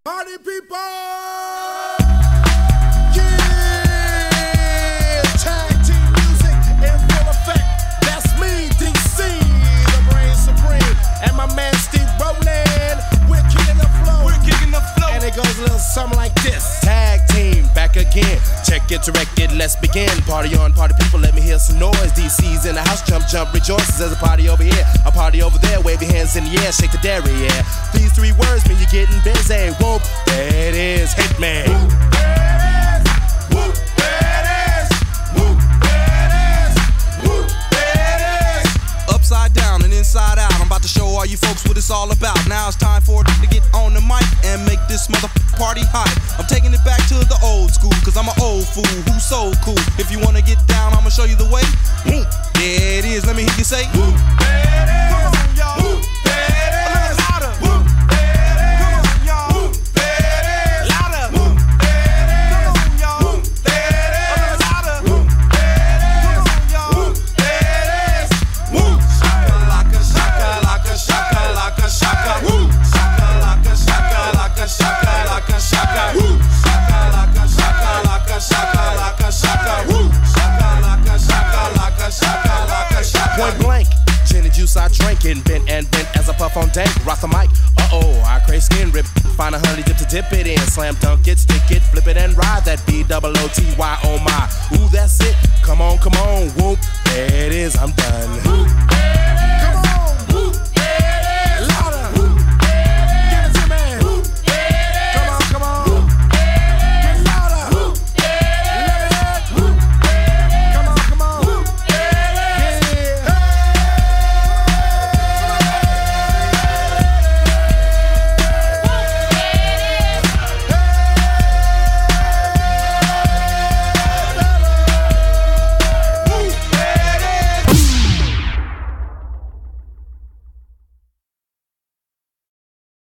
Party people! Goes a little something like this. Tag team back again. Check it, direct it, let's begin. Party on, party people, let me hear some noise. DC's in the house, jump, jump, rejoices. There's a party over here, a party over there. Wave your hands in the air, shake the dairy, yeah. These three words mean you're getting busy. Whoop, there it is, Hitman. Whoop, there it is. Whoop, there it is. Whoop, there it is. Whoop, there it is. Upside down and inside out, I'm about to show all you folks what it's all about. Now it's time for it to get on the mic and make this party hot. I'm taking it back to the old school, cause I'm an old fool who's so cool. If you wanna get down, I'ma show you the way. Whoop, there it is, let me hear you say whoop, there it is. Come on, y'all. Whoop, there it is. A little louder. Whoop, there it is. Come on, y'all. Whoop, there it is. Louder. Whoop, there it is. Come on, y'all. Whoop, there it is. A little louder. Whoop, there it is. Come on, y'all. Whoop, there it is. Whoop, shaka laka shaka laka shaka laka shaka. Whoop, shaka laka shaka laka shaka laka shaka. Whoop, shaka laka shaka laka shaka laka shaka. Whoop, shaka laka shaka laka shaka laka shaka. Point blank, gin and juice I drink it, bent and bent as I puff on dank. Rock the mic, I crave skin rip. Find a honey dip to dip it in. Slam dunk it, stick it, flip it and ride that B-double-O-T-Y, oh my. Ooh, that's it, come on, whoop, there it is, I'm done.